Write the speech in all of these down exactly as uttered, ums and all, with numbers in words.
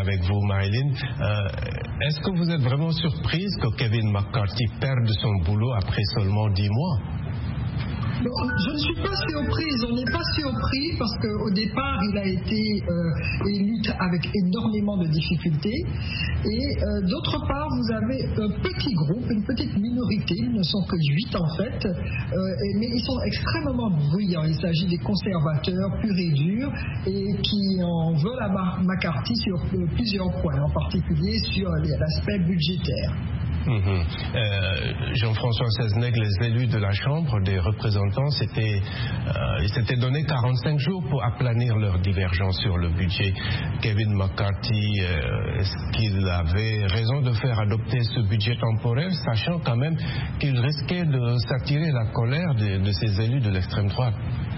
avec vous, Marilyn. Euh, est-ce que vous êtes vraiment surprise que Kevin McCarthy perde son boulot après seulement dix mois? Non, je ne suis pas surprise, on n'est pas surpris parce qu'au départ il a été euh, élu avec énormément de difficultés et euh, d'autre part vous avez un petit groupe, une petite minorité, ils ne sont que huit en fait, euh, mais ils sont extrêmement bruyants, il s'agit des conservateurs purs et durs et qui en veulent à McCarthy sur euh, plusieurs points, en particulier sur l'aspect budgétaire. Mmh. Euh, Jean-François Seznec, les élus de la Chambre des représentants, c'était, euh, ils s'étaient donné quarante-cinq jours pour aplanir leur divergence sur le budget. Kevin McCarthy, euh, est-ce qu'il avait raison de faire adopter ce budget temporaire, sachant quand même qu'il risquait de s'attirer la colère de, de ces élus de l'extrême droite?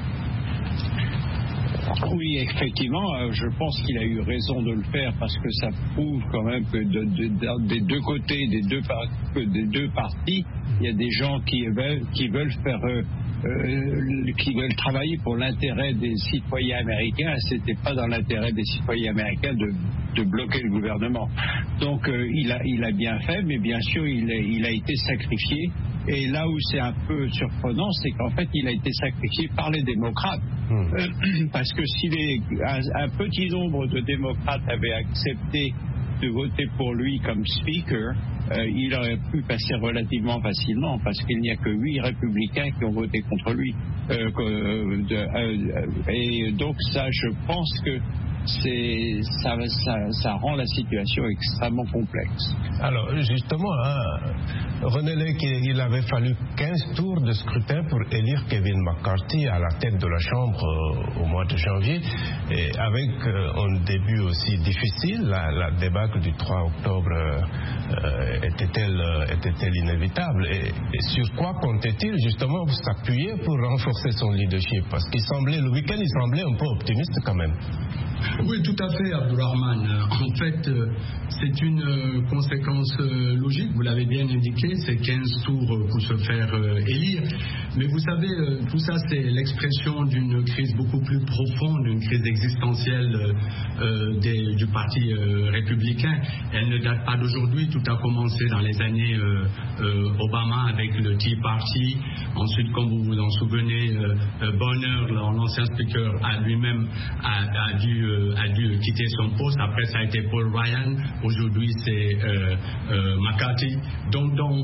Oui, effectivement, euh, je pense qu'il a eu raison de le faire parce que ça prouve quand même que de, de, de, des deux côtés, des deux, par, des deux partis, il y a des gens qui veulent, qui veulent faire, euh, euh, qui veulent travailler pour l'intérêt des citoyens américains. Et c'était pas dans l'intérêt des citoyens américains de, de bloquer le gouvernement. Donc euh, il a, il a bien fait, mais bien sûr il, est, il a été sacrifié. Et là où c'est un peu surprenant, c'est qu'en fait, il a été sacrifié par les démocrates. Mmh. Euh, parce que si les, un, un petit nombre de démocrates avaient accepté de voter pour lui comme speaker, euh, il aurait pu passer relativement facilement, parce qu'il n'y a que huit républicains qui ont voté contre lui. Euh, euh, de, euh, et donc ça, je pense que c'est, ça, ça, ça rend la situation extrêmement complexe. Alors justement, hein, René Lake, il avait fallu quinze tours de scrutin pour élire Kevin McCarthy à la tête de la Chambre euh, au mois de janvier, et avec euh, un début aussi difficile. La, la débâcle du trois octobre euh, était-elle, était-elle inévitable, et, et sur quoi comptait-il justement s'appuyer pour renforcer son leadership? Parce qu'il semblait, le week-end, il semblait un peu optimiste quand même. Oui, tout à fait, Abdourahmane. En fait, c'est une conséquence logique, vous l'avez bien indiqué, c'est quinze tours pour se faire élire. Mais vous savez, tout ça, c'est l'expression d'une crise beaucoup plus profonde, une crise existentielle euh, des, du Parti euh, républicain. Elle ne date pas d'aujourd'hui, tout a commencé dans les années euh, euh, Obama avec le Tea Party. Ensuite, comme vous vous en souvenez, euh, Bonner, l'ancien speaker, a lui-même a, a dû a dû quitter son poste. Après, ça a été Paul Ryan. Aujourd'hui, c'est euh, euh, McCarthy. Donc, donc,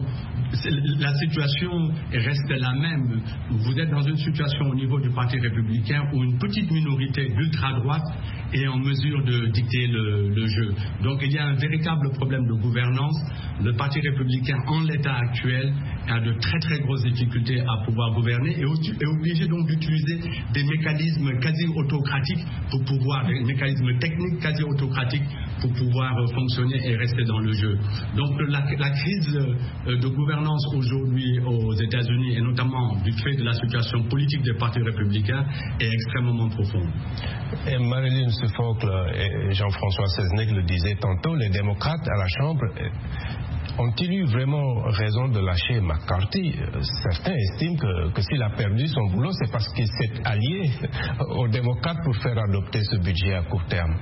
la situation reste la même. Vous êtes dans une situation au niveau du Parti républicain où une petite minorité d'ultra-droite est en mesure de dicter le, le jeu. Donc, il y a un véritable problème de gouvernance. Le Parti républicain, en l'état actuel, a de très très grosses difficultés à pouvoir gouverner et est obligé donc d'utiliser des mécanismes quasi autocratiques pour pouvoir, des mécanismes techniques quasi autocratiques pour pouvoir fonctionner et rester dans le jeu. Donc la, la crise de gouvernance aujourd'hui aux États-Unis, et notamment du fait de la situation politique des partis républicains, est extrêmement profonde. Et Marilyn Suffolk et Jean-François Seznec le disaient tantôt, les démocrates à la Chambre ont-ils eu vraiment raison de lâcher McCarthy? Certains estiment que, que s'il a perdu son boulot, c'est parce qu'il s'est allié aux démocrates pour faire adopter ce budget à court terme.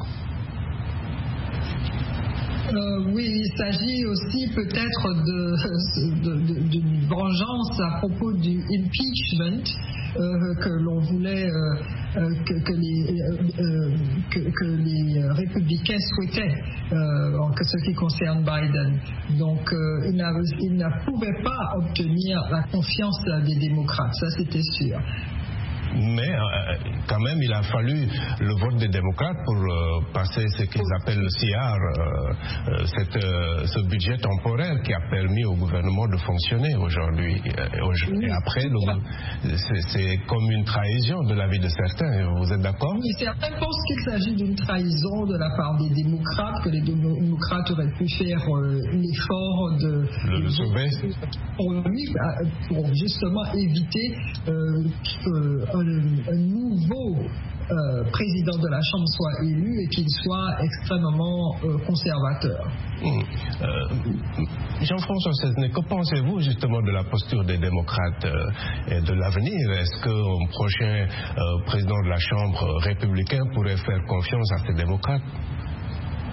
Euh, oui, il s'agit aussi peut-être de, de, de, d'une vengeance à propos du impeachment euh, que l'on voulait, euh, euh, que, que, les, euh, que, que les républicains souhaitaient euh, en ce qui concerne Biden. Donc, euh, il, n'a, il ne pouvait pas obtenir la confiance des démocrates, ça c'était sûr. Mais euh, quand même, il a fallu le vote des démocrates pour euh, passer ce qu'ils appellent le C R, euh, cette, euh, ce budget temporaire qui a permis au gouvernement de fonctionner aujourd'hui. Et, et après, le, c'est, c'est comme une trahison de l'avis de certains. Vous êtes d'accord? Oui, certains pensent qu'il s'agit d'une trahison de la part des démocrates, que les démocrates auraient pu faire euh, l'effort de le, le sauver pour lui, pour justement éviter euh, que un nouveau euh, président de la Chambre soit élu et qu'il soit extrêmement euh, conservateur. Mmh. Euh, Jean-François Seznec, que pensez-vous justement de la posture des démocrates euh, et de l'avenir? Est-ce qu'un prochain euh, président de la Chambre républicain pourrait faire confiance à ces démocrates?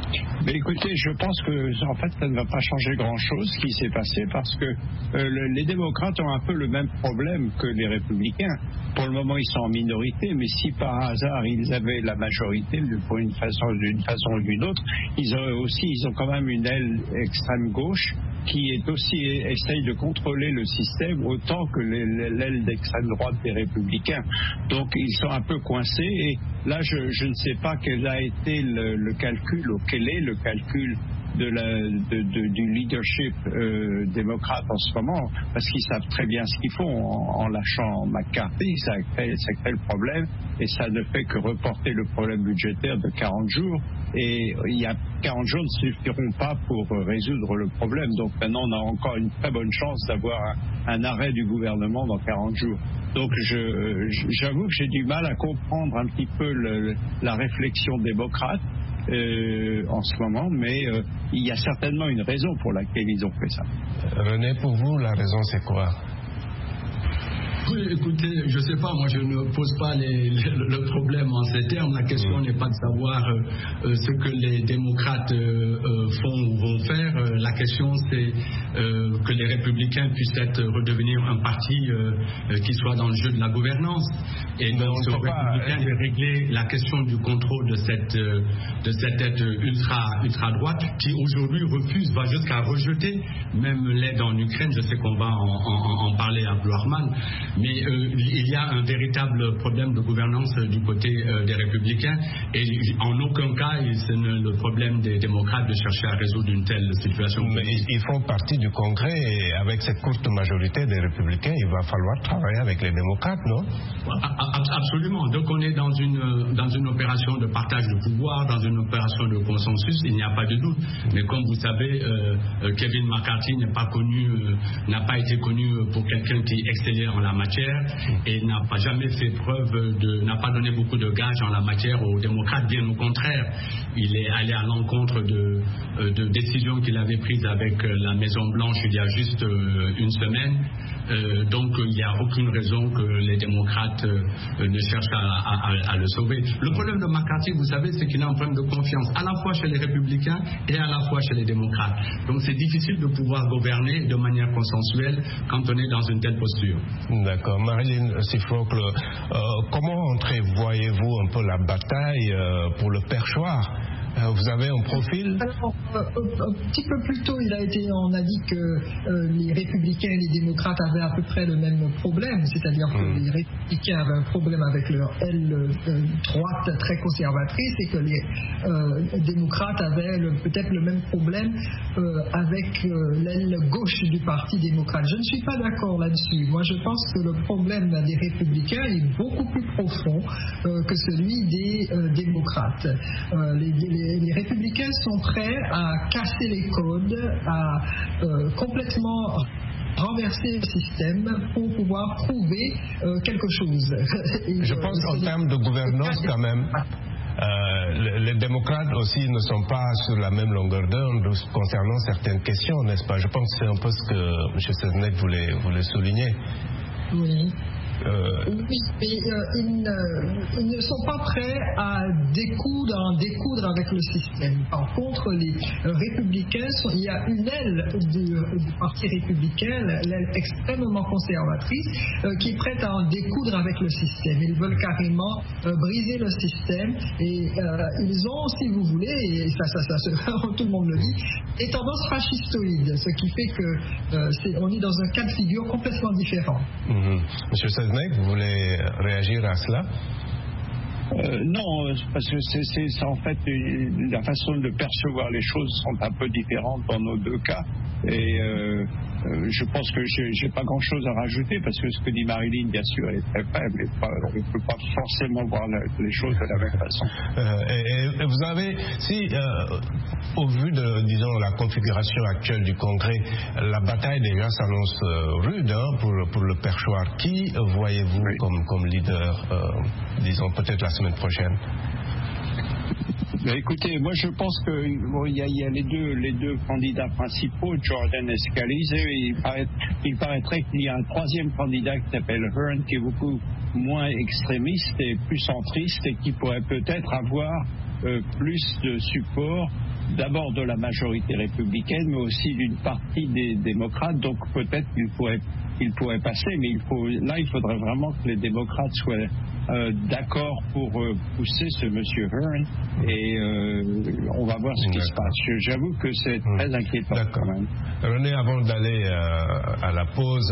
Mais écoutez, je pense que en fait, ça ne va pas changer grand-chose ce qui s'est passé parce que euh, le, les démocrates ont un peu le même problème que les républicains. Pour le moment, ils sont en minorité, mais si par hasard ils avaient la majorité, pour une façon, d'une façon ou d'une autre, ils ont aussi, ils ont quand même une aile extrême gauche qui est aussi essaye de contrôler le système autant que l'aile d'extrême droite des républicains. Donc ils sont un peu coincés et là je, je ne sais pas quel a été le, le calcul ou quel est le calcul de la, de, de, du leadership euh, démocrate en ce moment, parce qu'ils savent très bien ce qu'ils font en, en lâchant McCarthy, ça crée, ça crée le problème et ça ne fait que reporter le problème budgétaire de quarante jours et il y a quarante jours ne suffiront pas pour résoudre le problème, donc maintenant on a encore une très bonne chance d'avoir un, un arrêt du gouvernement dans quarante jours. Donc je, j'avoue que j'ai du mal à comprendre un petit peu le, la réflexion démocrate Euh, en ce moment, mais euh, il y a certainement une raison pour laquelle ils ont fait ça. René, pour vous, la raison c'est quoi? Oui, écoutez, je ne sais pas, moi je ne pose pas les, les, le problème en ces termes. La question n'est pas de savoir euh, ce que les démocrates euh, font ou vont faire. La question c'est euh, que les républicains puissent être, redevenir un parti euh, qui soit dans le jeu de la gouvernance. Et donc ce républicain de régler la question du contrôle de cette, de cette aide ultra, ultra droite qui aujourd'hui refuse, va jusqu'à rejeter même l'aide en Ukraine. Je sais qu'on va en, en, en parler à Abdulrahman. Mais euh, il y a un véritable problème de gouvernance du côté euh, des républicains et en aucun cas c'est le problème des démocrates de chercher à résoudre une telle situation. Mais ils font partie du Congrès et avec cette courte majorité des républicains, il va falloir travailler avec les démocrates, non? Absolument. Donc on est dans une, dans une opération de partage de pouvoir, dans une opération de consensus, il n'y a pas de doute. Mais comme vous savez, euh, Kevin McCarthy n'est pas connu, euh, n'a pas été connu pour quelqu'un qui excellait en la matière et n'a pas jamais fait preuve de, n'a pas donné beaucoup de gages en la matière aux démocrates, bien au contraire. Il est allé à l'encontre de, de décisions qu'il avait prises avec la Maison Blanche il y a juste une semaine. Euh, donc il n'y a aucune raison que les démocrates euh, ne cherchent à, à, à le sauver. Le problème de McCarthy, vous savez, c'est qu'il a un problème de confiance à la fois chez les républicains et à la fois chez les démocrates. Donc c'est difficile de pouvoir gouverner de manière consensuelle quand on est dans une telle posture. D'accord. Marilyn Siffrocle, euh, comment entrevoyez-vous un peu la bataille euh, pour le perchoir? Vous avez un profil? Alors, euh, un petit peu plus tôt, il a été, on a dit que euh, les républicains et les démocrates avaient à peu près le même problème, c'est-à-dire que mmh. les républicains avaient un problème avec leur aile euh, droite très conservatrice et que les euh, démocrates avaient le, peut-être le même problème euh, avec euh, l'aile gauche du parti démocrate. Je ne suis pas d'accord là-dessus. Moi, je pense que le problème des républicains est beaucoup plus profond euh, que celui des euh, démocrates. Euh, les, les Les, les républicains sont prêts à casser les codes, à euh, complètement renverser le système pour pouvoir prouver euh, quelque chose. Et je euh, pense qu'en termes de gouvernance quand même, euh, les, les démocrates aussi ne sont pas sur la même longueur d'onde concernant certaines questions, n'est-ce pas? Je pense que c'est un peu ce que M. Seznec voulait, voulait souligner. Oui. Euh... Oui, mais euh, ils, ne, ils ne sont pas prêts à découdre, à en découdre avec le système. Par contre, les euh, républicains, sont, il y a une aile du, du parti républicain, l'aile extrêmement conservatrice, euh, qui est prête à en découdre avec le système. Ils veulent carrément euh, briser le système et euh, ils ont, si vous voulez, et ça, ça, ça, ça tout le monde le dit, des tendances fascistoïdes, ce qui fait que euh, c'est, on est dans un cas de figure complètement différent. Mm-hmm. Monsieur Seznec, vous voulez réagir à cela? Euh, non, parce que c'est, c'est, c'est en fait une, la façon de percevoir les choses sont un peu différentes dans nos deux cas. Et euh, euh, je pense que j'ai, j'ai pas grand-chose à rajouter parce que ce que dit Marilyn, bien sûr, est très faible. Et pas, on ne peut pas forcément voir la, les choses de la même façon. Euh, et, et vous avez, si euh, au vu de, disons, la configuration actuelle du Congrès, la bataille déjà s'annonce euh, rude hein, pour, pour le perchoir. Qui voyez-vous oui. comme, comme leader, euh, disons peut-être la semaine prochaine? Ben écoutez, moi je pense qu'il bon, y, y a les deux, les deux candidats principaux, Jordan et Scalise. Il, paraît, il paraîtrait qu'il y a un troisième candidat qui s'appelle Hearn, qui est beaucoup moins extrémiste et plus centriste et qui pourrait peut-être avoir euh, plus de support d'abord de la majorité républicaine, mais aussi d'une partie des démocrates. Donc peut-être qu'il pourrait, il pourrait passer, mais il faut, là, il faudrait vraiment que les démocrates soient euh, d'accord pour euh, pousser ce monsieur Hearn, et euh, on va voir ce qui se passe. J'avoue que c'est très inquiétant. D'accord. Quand même. René, avant d'aller euh, à la pause,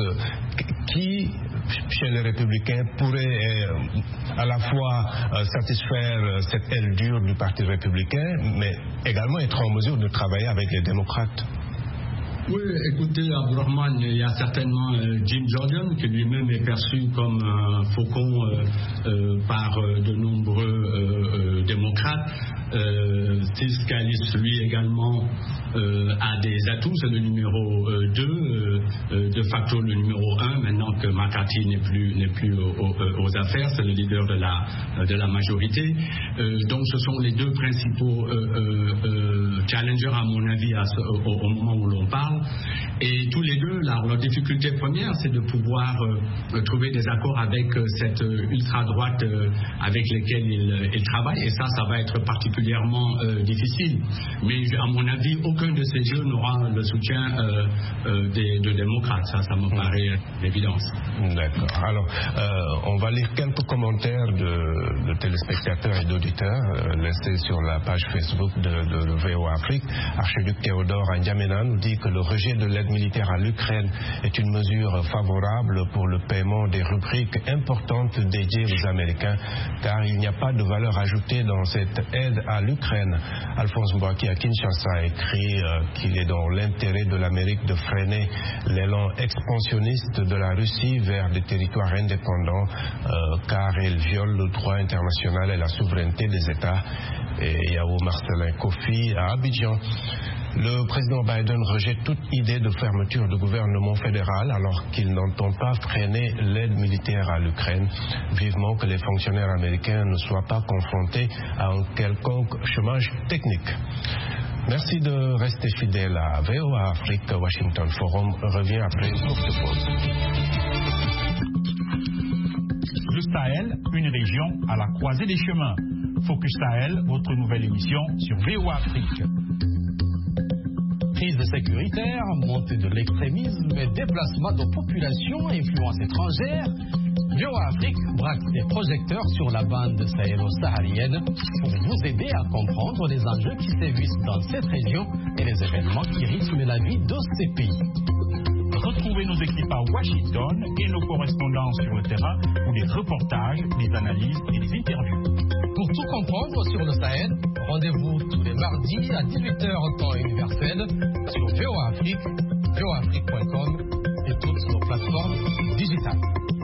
qui chez les Républicains pourrait euh, à la fois euh, satisfaire cette aile dure du Parti républicain, mais également être en mesure de travailler avec les démocrates? Oui, écoutez, Abdourahmane, il y a certainement euh, Jim Jordan, qui lui-même est perçu comme un faucon euh, euh, par euh, de nombreux euh, euh, démocrates. Euh, Steve Scalise, lui également, euh, a des atouts, c'est le numéro euh, deux, euh, euh, de facto le numéro un, maintenant que McCarthy n'est plus, n'est plus aux, aux, aux affaires, c'est le leader de la, de la majorité. Euh, donc ce sont les deux principaux euh, euh, euh, challengers, à mon avis, à ce, au, au moment où l'on parle. Et tous les deux, là, leur difficulté première, c'est de pouvoir euh, trouver des accords avec euh, cette euh, ultra-droite euh, avec lesquels ils, ils travaillent, et ça, ça va être particulièrement euh, difficile. Mais à mon avis, aucun de ces jeux n'aura le soutien euh, euh, des, des démocrates. Ça, ça me paraît l'évidence. D'accord. Alors, euh, on va lire quelques commentaires de, de téléspectateurs et d'auditeurs euh, laissés sur la page Facebook de, de, de V O Afrique. Archiduc Théodore N'Djamena nous dit que le rejet de l'aide militaire à l'Ukraine est une mesure favorable pour le paiement des rubriques importantes dédiées aux Américains, car il n'y a pas de valeur ajoutée dans cette aide à l'Ukraine. Alphonse Mbouaki à Kinshasa a écrit euh, qu'il est dans l'intérêt de l'Amérique de freiner l'élan expansionniste de la Russie vers des territoires indépendants, euh, car elle viole le droit international et la souveraineté des États. Et Yao Marcelin Kofi à Abidjan. Le président Biden rejette toute idée de fermeture de gouvernement fédéral alors qu'il n'entend pas freiner l'aide militaire à l'Ukraine. Vivement que les fonctionnaires américains ne soient pas confrontés à un quelconque chômage technique. Merci de rester fidèle à V O A Afrique. Washington Forum revient après une courte pause. Le Sahel, une région à la croisée des chemins. Focus Sahel, votre nouvelle émission sur V O A Afrique. Crise sécuritaire, montée de l'extrémisme et déplacement de populations à influence étrangère, V O A Afrique braque ses projecteurs sur la bande sahélo-saharienne pour vous aider à comprendre les enjeux qui sévissent dans cette région et les événements qui rythment la vie de ces pays. Retrouvez nos équipes à Washington et nos correspondants sur le terrain pour des reportages, des analyses et des interviews. Pour tout comprendre sur le Sahel, rendez-vous tous les mardis à dix-huit heures temps universel sur V O A Afrique, V O A Afrique point com et toutes nos plateformes digitales.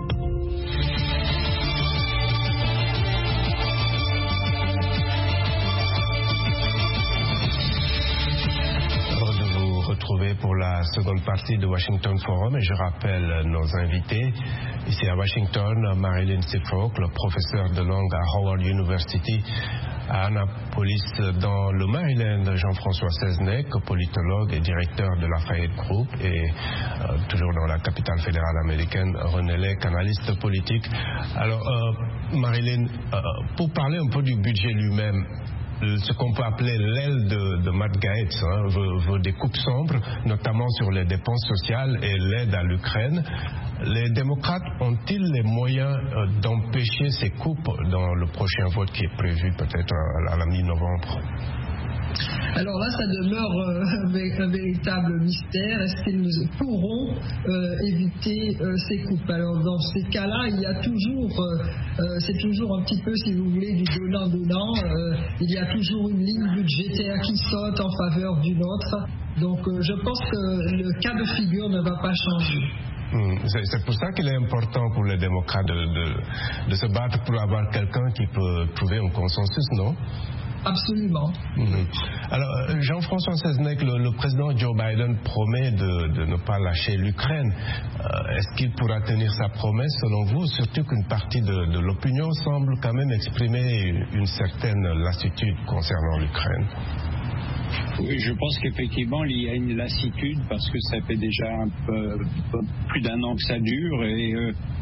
Retrouver pour la seconde partie de Washington Forum, et je rappelle nos invités. Ici à Washington, Marilyn Sifrock, le professeur de langue à Howard University, à Annapolis dans le Maryland, Jean-François Seznec, politologue et directeur de Lafayette Group, et euh, toujours dans la capitale fédérale américaine, René Lec, analyste politique. Alors, euh, Marilyn, euh, pour parler un peu du budget lui-même, ce qu'on peut appeler l'aile de, de Matt Gaetz, hein, veut, veut des coupes sombres, notamment sur les dépenses sociales et l'aide à l'Ukraine. Les démocrates ont-ils les moyens euh, d'empêcher ces coupes dans le prochain vote qui est prévu peut-être à, à la mi-novembre? Alors là, ça demeure euh, un véritable mystère. Est-ce qu'ils pourront euh, éviter euh, ces coupes? Alors dans ces cas-là, il y a toujours, euh, euh, c'est toujours un petit peu, si vous voulez, du donnant-donnant. Euh, il y a toujours une ligne budgétaire qui saute en faveur d'une autre. Donc euh, je pense que le cas de figure ne va pas changer. C'est pour ça qu'il est important pour les démocrates de, de, de se battre pour avoir quelqu'un qui peut trouver un consensus, non? Absolument. Mmh. Alors, Jean-François Seznec, le, le président Joe Biden promet de, de ne pas lâcher l'Ukraine. Euh, est-ce qu'il pourra tenir sa promesse selon vous, surtout qu'une partie de, de l'opinion semble quand même exprimer une certaine lassitude concernant l'Ukraine? Oui, je pense qu'effectivement, il y a une lassitude parce que ça fait déjà un peu, plus d'un an que ça dure et euh,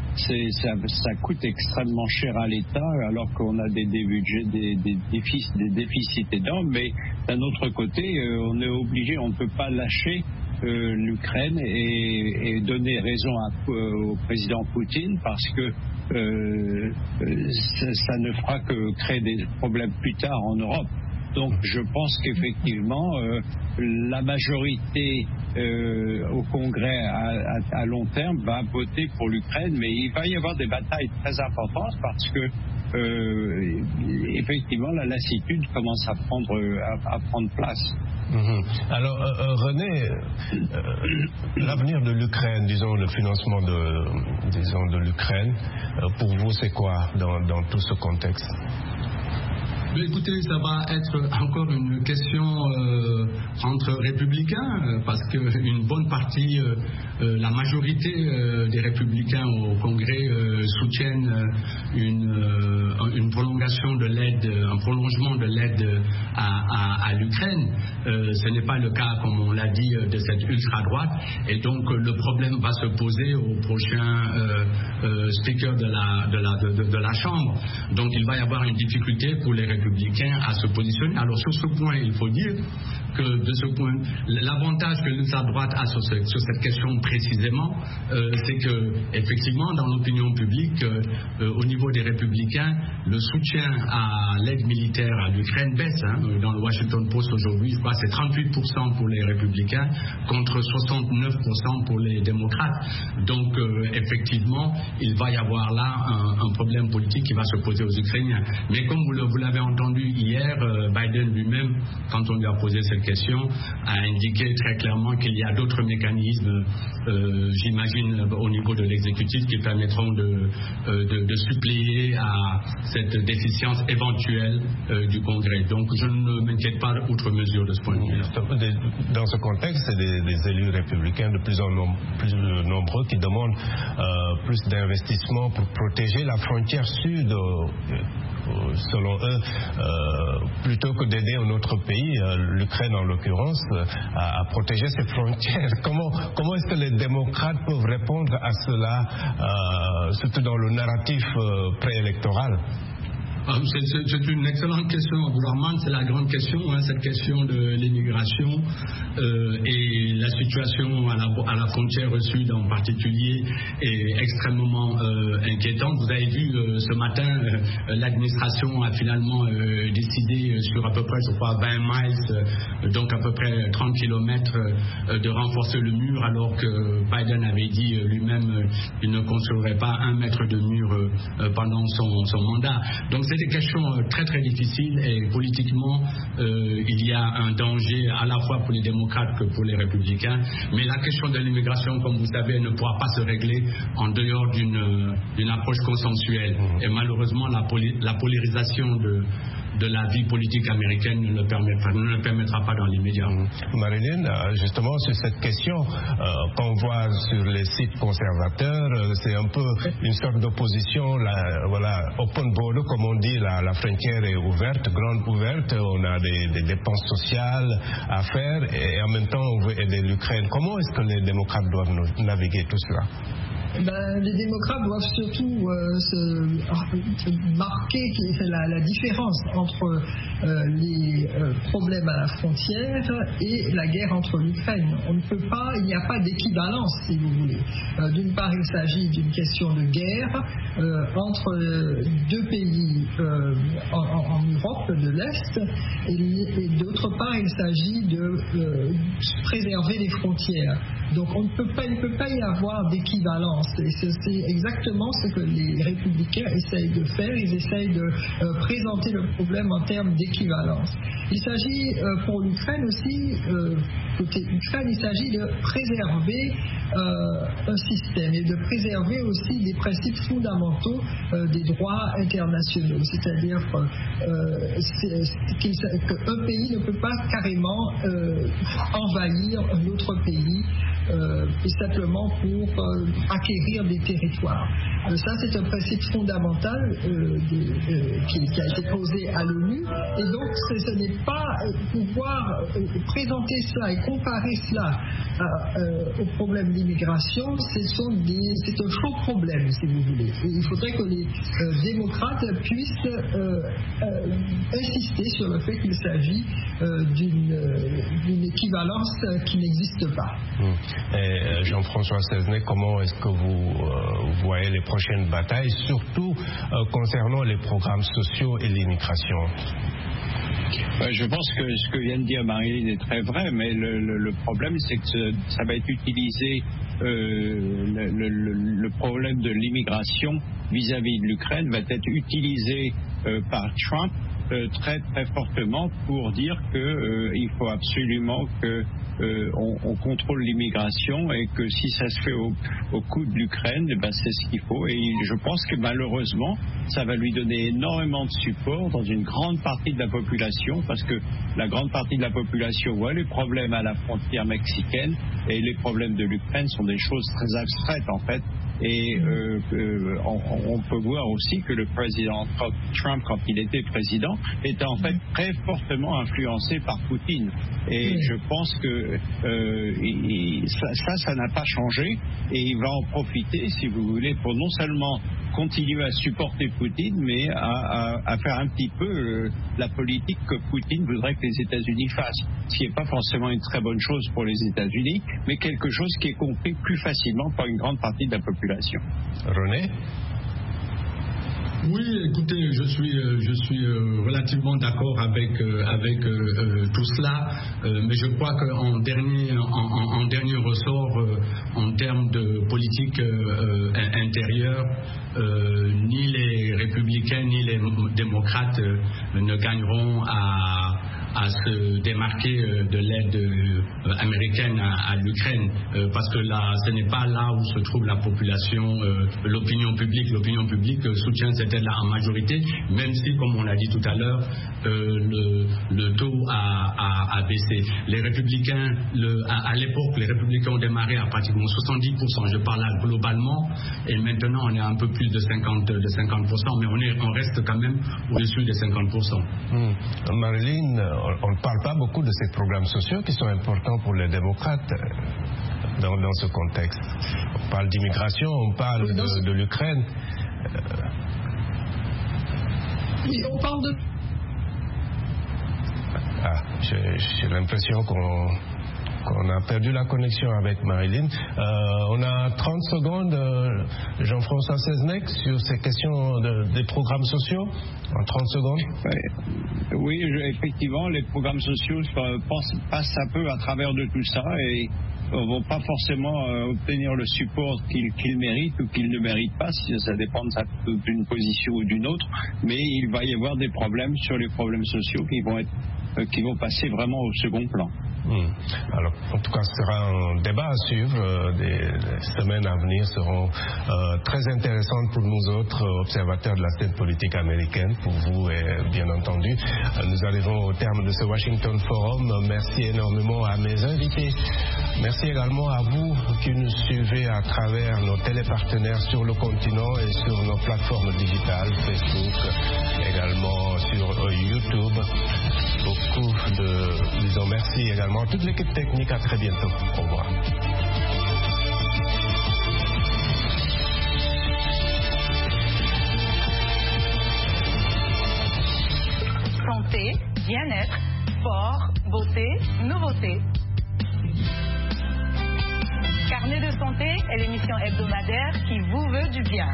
c'est, ça, ça coûte extrêmement cher à l'État, alors qu'on a des, des budgets, des, des, déficits, des déficits énormes. Mais d'un autre côté, euh, on est obligé, on ne peut pas lâcher euh, l'Ukraine et, et donner raison à, euh, au président Poutine, parce que euh, ça, ça ne fera que créer des problèmes plus tard en Europe. Donc je pense qu'effectivement euh, la majorité euh, au Congrès à, à, à long terme va voter pour l'Ukraine, mais il va y avoir des batailles très importantes parce que euh, effectivement la lassitude commence à prendre, à, à prendre place. Mmh. Alors euh, René, euh, l'avenir de l'Ukraine, disons le financement de, disons, de l'Ukraine, euh, pour vous c'est quoi dans, dans tout ce contexte? Mais écoutez, ça va être encore une question euh, entre républicains, euh, parce qu'une bonne partie, euh, euh, la majorité euh, des républicains au Congrès euh, soutiennent euh, une, euh, une prolongation de l'aide, un prolongement de l'aide à, à, à l'Ukraine. Euh, ce n'est pas le cas, comme on l'a dit, de cette ultra-droite, et donc le problème va se poser au prochain euh, euh, speaker de la, de, la, de, de, de la Chambre. Donc il va y avoir une difficulté pour les républicains à se positionner. Alors sur ce point, il faut dire que de ce point, l'avantage que l'ultra-droite a sur, ce, sur cette question précisément, euh, c'est que effectivement dans l'opinion publique, euh, euh, au niveau des républicains, le soutien à l'aide militaire à l'Ukraine baisse. Hein. Dans le Washington Post aujourd'hui, je crois que c'est trente-huit pour cent pour les républicains contre soixante-neuf pour cent pour les démocrates. Donc euh, effectivement, il va y avoir là un, un problème politique qui va se poser aux Ukrainiens. Mais comme vous, le, vous l'avez entendu hier, euh, Biden lui-même, quand on lui a posé cette question, a indiqué très clairement qu'il y a d'autres mécanismes, euh, j'imagine, au niveau de l'exécutif qui permettront de, euh, de, de suppléer à cette déficience éventuelle euh, du Congrès. Donc je ne m'inquiète pas outre mesure de ce point de vue. Dans ce contexte, c'est des, des élus républicains de plus en nom, plus nombreux qui demandent euh, plus d'investissement pour protéger la frontière sud. Euh, selon eux, euh, plutôt que d'aider un autre pays, euh, l'Ukraine en l'occurrence, euh, à, à protéger ses frontières. Comment, comment est-ce que les démocrates peuvent répondre à cela, euh, surtout dans le narratif euh, préélectoral? C'est une excellente question, Abdourahmane. C'est la grande question, hein, cette question de l'immigration euh, et la situation à la, à la frontière sud en particulier est extrêmement euh, inquiétante. Vous avez vu euh, ce matin, euh, l'administration a finalement euh, décidé sur à peu près, je crois, vingt miles, euh, donc à peu près trente kilomètres, euh, de renforcer le mur, alors que Biden avait dit euh, lui-même euh, il ne construirait pas un mètre de mur euh, pendant son, son mandat. Donc c'est des questions très très difficiles et politiquement euh, il y a un danger à la fois pour les démocrates que pour les républicains, mais la question de l'immigration, comme vous savez, ne pourra pas se régler en dehors d'une d'une approche consensuelle, et malheureusement la, poli la polarisation de de la vie politique américaine ne le permettra, ne le permettra pas dans l'immédiat. Marilyn, justement sur cette question, euh, qu'on voit sur les sites conservateurs, euh, c'est un peu une sorte d'opposition, voilà, open border comme on dit, la, la frontière est ouverte, grande ouverte, on a des, des dépenses sociales à faire et en même temps on veut aider l'Ukraine. Comment est-ce que les démocrates doivent naviguer tout cela? Ben, les démocrates doivent surtout euh, se marquer la, la différence entre euh, les euh, problèmes à la frontière et la guerre entre l'Ukraine. On ne peut pas, il n'y a pas d'équivalence, si vous voulez. Euh, d'une part, il s'agit d'une question de guerre euh, entre deux pays euh, en, en Europe de l'Est, et, et d'autre part, il s'agit de euh, préserver les frontières. Donc on ne peut pas, il ne peut pas y avoir d'équivalence. Et c'est exactement ce que les républicains essayent de faire. Ils essayent de euh, présenter le problème en termes d'équivalence. Il s'agit euh, pour l'Ukraine aussi, euh, côté Ukraine, il s'agit de préserver euh, un système et de préserver aussi des principes fondamentaux euh, des droits internationaux. C'est-à-dire euh, qu'un pays ne peut pas carrément euh, envahir un autre pays euh, et simplement pour euh, acquérir des territoires. Euh, ça, c'est un principe fondamental euh, de, euh, qui, qui a été posé à l'ONU, et donc ce, ce n'est pas euh, pouvoir euh, présenter cela et comparer cela à, euh, au problème d'immigration, c'est un faux problème, si vous voulez. Et il faudrait que les euh, démocrates puissent euh, euh, insister sur le fait qu'il s'agit euh, d'une euh, équivalence qui n'existe pas. Mmh. Et Jean-François Seznec, comment est-ce que vous euh, voyez les prochaines batailles, surtout euh, concernant les programmes sociaux et l'immigration? Je pense que ce que vient de dire Marilyn est très vrai, mais le, le, le problème, c'est que ce, ça va être utilisé, euh, le, le, le problème de l'immigration vis-à-vis de l'Ukraine va être utilisé euh, par Trump euh, très très fortement pour dire qu'il euh, faut absolument que Euh, on, on contrôle l'immigration et que si ça se fait au, au coup de l'Ukraine, eh ben c'est ce qu'il faut. Et je pense que malheureusement, ça va lui donner énormément de support dans une grande partie de la population, parce que la grande partie de la population voit les problèmes à la frontière mexicaine, et les problèmes de l'Ukraine sont des choses très abstraites en fait. Et euh, euh, on, on peut voir aussi que le président Trump, quand il était président, était en fait très fortement influencé par Poutine. Et je pense que euh, il, ça, ça, ça n'a pas changé. Et il va en profiter, si vous voulez, pour non seulement continuer à supporter Poutine, mais à, à, à faire un petit peu euh, la politique que Poutine voudrait que les États-Unis fassent. Ce qui n'est pas forcément une très bonne chose pour les États-Unis, mais quelque chose qui est compris plus facilement par une grande partie de la population. René ? Oui, écoutez, je suis, je suis relativement d'accord avec, avec euh, tout cela, euh, mais je crois qu'en dernier, en, en, en dernier ressort, euh, en termes de politique euh, intérieure, euh, ni les républicains ni les démocrates euh, ne gagneront à, à se démarquer de l'aide euh, américaine à, à l'Ukraine, euh, parce que là, ce n'est pas là où se trouve la population, euh, l'opinion publique. L'opinion publique soutient cette aide-là en majorité, même si, comme on l'a dit tout à l'heure, euh, le, le taux a, a, a baissé. Les républicains, le, à, à l'époque, les républicains ont démarré à pratiquement soixante-dix pour cent, je parle là globalement, et maintenant on est un peu plus de cinquante, de cinquante pour cent, mais on, est, on reste quand même au-dessus des cinquante pour cent. Mmh. Marilyn, on ne parle pas beaucoup de ces programmes sociaux qui sont importants pour les démocrates dans, dans ce contexte. On parle d'immigration, on parle oui, de, de l'Ukraine. Euh... Oui, on parle de... Ah, j'ai, j'ai l'impression qu'on... On a perdu la connexion avec Marilyn. Euh, on a trente secondes, euh, Jean-François Seznec, sur ces questions de, des programmes sociaux. En trente secondes. Oui, je, effectivement, les programmes sociaux passent, passent un peu à travers de tout ça et ne vont pas forcément euh, obtenir le support qu'ils, qu'ils méritent ou qu'ils ne méritent pas, si ça dépend de d'une position ou d'une autre. Mais il va y avoir des problèmes sur les problèmes sociaux qui vont, être, euh, qui vont passer vraiment au second plan. Mmh. Alors, en tout cas, ce sera un débat à suivre. Euh, des, des semaines à venir seront euh, très intéressantes pour nous autres observateurs de la scène politique américaine, pour vous et bien entendu. Euh, nous arrivons au terme de ce Washington Forum. Merci énormément à mes invités. Merci également à vous qui nous suivez à travers nos télépartenaires sur le continent et sur nos plateformes digitales, Facebook, également sur euh, YouTube. Beaucoup de, disons merci également à toute l'équipe technique. À très bientôt. Au revoir. Santé, bien-être, sport, beauté, nouveauté. Carnet de santé est l'émission hebdomadaire qui vous veut du bien.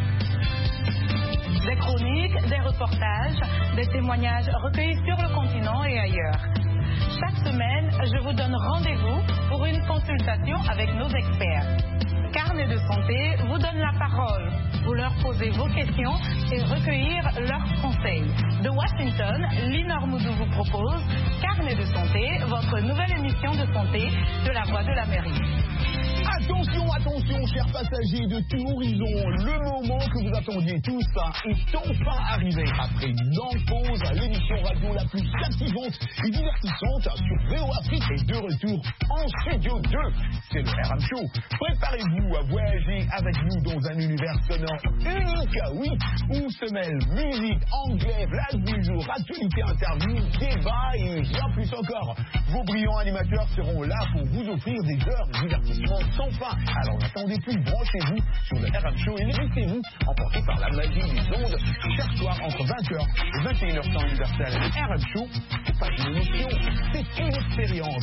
Des chroniques, des reportages, des témoignages recueillis sur le continent et ailleurs. Chaque semaine, je vous donne rendez-vous pour une consultation avec nos experts. Carnet de santé vous donne la parole. Vous leur posez vos questions et recueillir leurs conseils. De Washington, Linor Moudou vous propose Carnet de santé, votre votre nouvelle émission de santé de la Voix de l'Amérique. Attention, attention, chers passagers de tout horizon, le moment que vous attendiez tous est enfin arrivé. Après une longue pause, l'émission radio la plus captivante et divertissante sur V O Afrique est de retour en studio deux. C'est le R M Show. Préparez-vous à voyager avec nous dans un univers sonore unique, oui, où se mêlent musique, anglais, blague du jour, actualité, interview, débat et bien plus encore. Vos brillants animateurs seront là pour vous offrir des heures de divertissement sans fin. Alors n'attendez plus, branchez-vous sur le R M Show et laissez-vous emporter par la magie des ondes chaque soir entre vingt heures et vingt et une heures temps universel. Le R M Show, c'est pas une émotion, c'est une expérience.